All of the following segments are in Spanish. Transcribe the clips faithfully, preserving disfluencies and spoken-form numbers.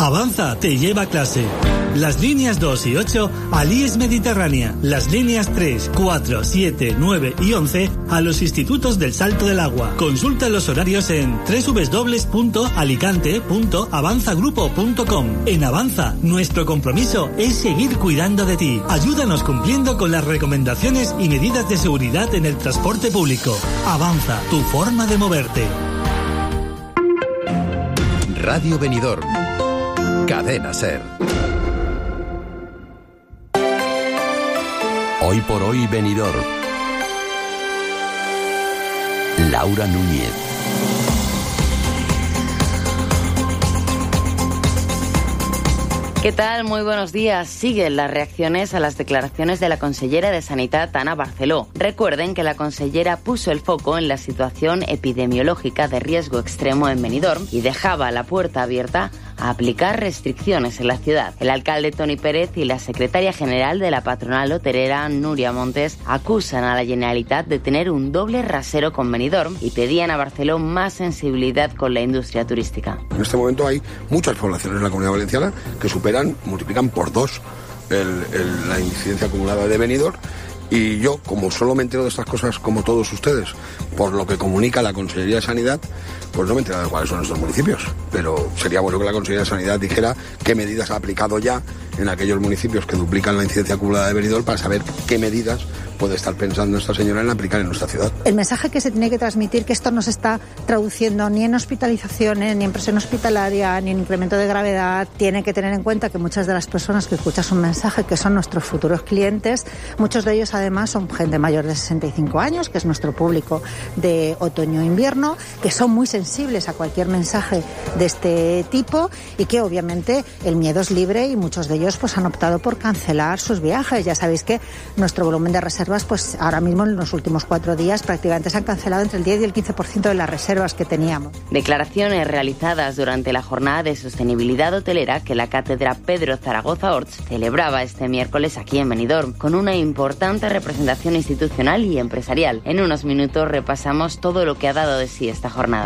Avanza te lleva a clase. Las líneas dos y ocho al I E S Mediterránea. Las líneas tres, cuatro, siete, nueve y once a los institutos del Salto del Agua. Consulta los horarios en doble u doble u doble u punto alicante punto avanzagrupo punto com. En Avanza, nuestro compromiso es seguir cuidando de ti. Ayúdanos cumpliendo con las recomendaciones y medidas de seguridad en el transporte público. Avanza, tu forma de moverte. Radio Benidorm. Cadena SER. Hoy por hoy Benidorm. Laura Núñez. ¿Qué tal? Muy buenos días. Siguen las reacciones a las declaraciones de la consellera de Sanidad, Ana Barceló. Recuerden que la consellera puso el foco en la situación epidemiológica de riesgo extremo en Benidorm y dejaba la puerta abierta a aplicar restricciones en la ciudad. El alcalde Toni Pérez y la secretaria general de la patronal hotelera, Núria Montes, acusan a la Generalitat de tener un doble rasero con Benidorm y pedían a Barceló más sensibilidad con la industria turística. En este momento hay muchas poblaciones en la Comunidad Valenciana que superan, multiplican por dos el, el, la incidencia acumulada de Benidorm. Y yo, como solo me entero de estas cosas, como todos ustedes, por lo que comunica la Consellería de Sanidad, pues no me he enterado de cuáles son estos municipios. Pero sería bueno que la Consellería de Sanidad dijera qué medidas ha aplicado ya en aquellos municipios que duplican la incidencia acumulada de Benidorm para saber qué medidas puede estar pensando esta señora en aplicar en nuestra ciudad. El mensaje que se tiene que transmitir, que esto no se está traduciendo ni en hospitalizaciones, ni en presión hospitalaria, ni en incremento de gravedad. Tiene que tener en cuenta que muchas de las personas que escuchan un mensaje, que son nuestros futuros clientes, muchos de ellos además son gente mayor de sesenta y cinco años, que es nuestro público de otoño-invierno, que son muy sensibles a cualquier mensaje de este tipo y que obviamente el miedo es libre y muchos de ellos pues han optado por cancelar sus viajes. Ya sabéis que nuestro volumen de reservas, pues ahora mismo en los últimos cuatro días prácticamente se han cancelado entre el diez y el quince por ciento de las reservas que teníamos. Declaraciones realizadas durante la jornada de sostenibilidad hotelera que la cátedra Pedro Zaragoza Orts celebraba este miércoles aquí en Benidorm, con una importante representación institucional y empresarial. En unos minutos repasamos todo lo que ha dado de sí esta jornada.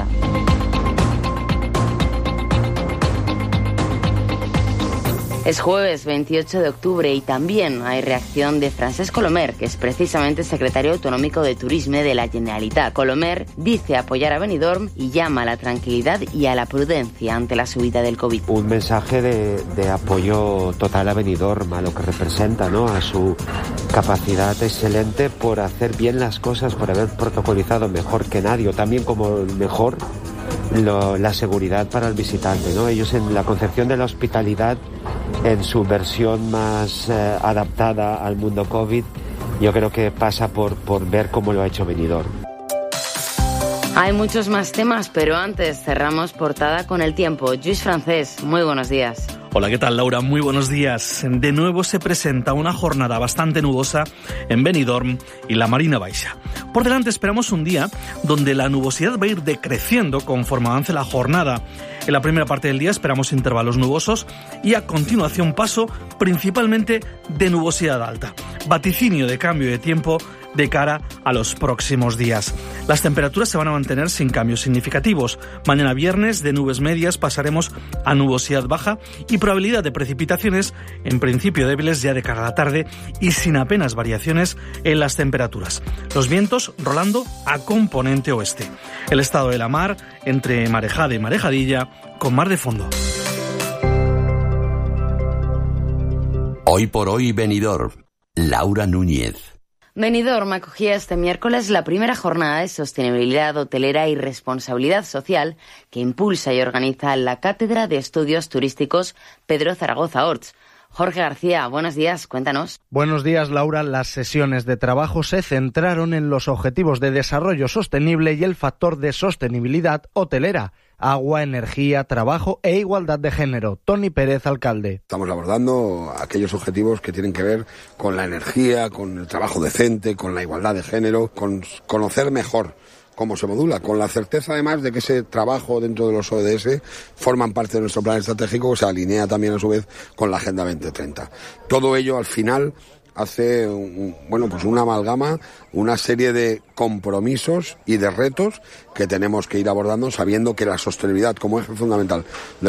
Es jueves veintiocho de octubre y también hay reacción de Francesc Colomer, que es precisamente secretario autonómico de Turisme de la Generalitat. Colomer dice apoyar a Benidorm y llama a la tranquilidad y a la prudencia ante la subida del COVID. Un mensaje de, de apoyo total a Benidorm, a lo que representa, ¿no? A su capacidad excelente por hacer bien las cosas, por haber protocolizado mejor que nadie, o también como mejor lo, la seguridad para el visitante, ¿no? Ellos en la concepción de la hospitalidad, en su versión más eh, adaptada al mundo COVID, yo creo que pasa por, por ver cómo lo ha hecho Benidorm. Hay muchos más temas, pero antes cerramos portada con el tiempo. Lluís Francés, muy buenos días. Hola, ¿qué tal, Laura? Muy buenos días. De nuevo se presenta una jornada bastante nubosa en Benidorm y la Marina Baixa. Por delante esperamos un día donde la nubosidad va a ir decreciendo conforme avance la jornada. En la primera parte del día esperamos intervalos nubosos y a continuación paso principalmente de nubosidad alta. Vaticinio de cambio de tiempo de cara a los próximos días. Las temperaturas se van a mantener sin cambios significativos. Mañana viernes de nubes medias pasaremos a nubosidad baja y probabilidad de precipitaciones en principio débiles ya de cara a la tarde y sin apenas variaciones en las temperaturas. Los vientos rolando a componente oeste. El estado de la mar entre marejada y marejadilla con mar de fondo. Hoy por hoy Benidorm. Laura Núñez. Benidorm acogía este miércoles la primera jornada de sostenibilidad hotelera y responsabilidad social que impulsa y organiza la Cátedra de Estudios Turísticos Pedro Zaragoza Orts. Jorge García, buenos días, cuéntanos. Buenos días, Laura. Las sesiones de trabajo se centraron en los objetivos de desarrollo sostenible y el factor de sostenibilidad hotelera. Agua, energía, trabajo e igualdad de género. Toni Pérez, alcalde. Estamos abordando aquellos objetivos que tienen que ver con la energía, con el trabajo decente, con la igualdad de género, con conocer mejor cómo se modula, con la certeza además de que ese trabajo dentro de los O E D S forman parte de nuestro plan estratégico que se alinea también a su vez con la Agenda veinte treinta. Todo ello al final hace un, bueno, pues una amalgama, una serie de compromisos y de retos que tenemos que ir abordando sabiendo que la sostenibilidad como eje fundamental de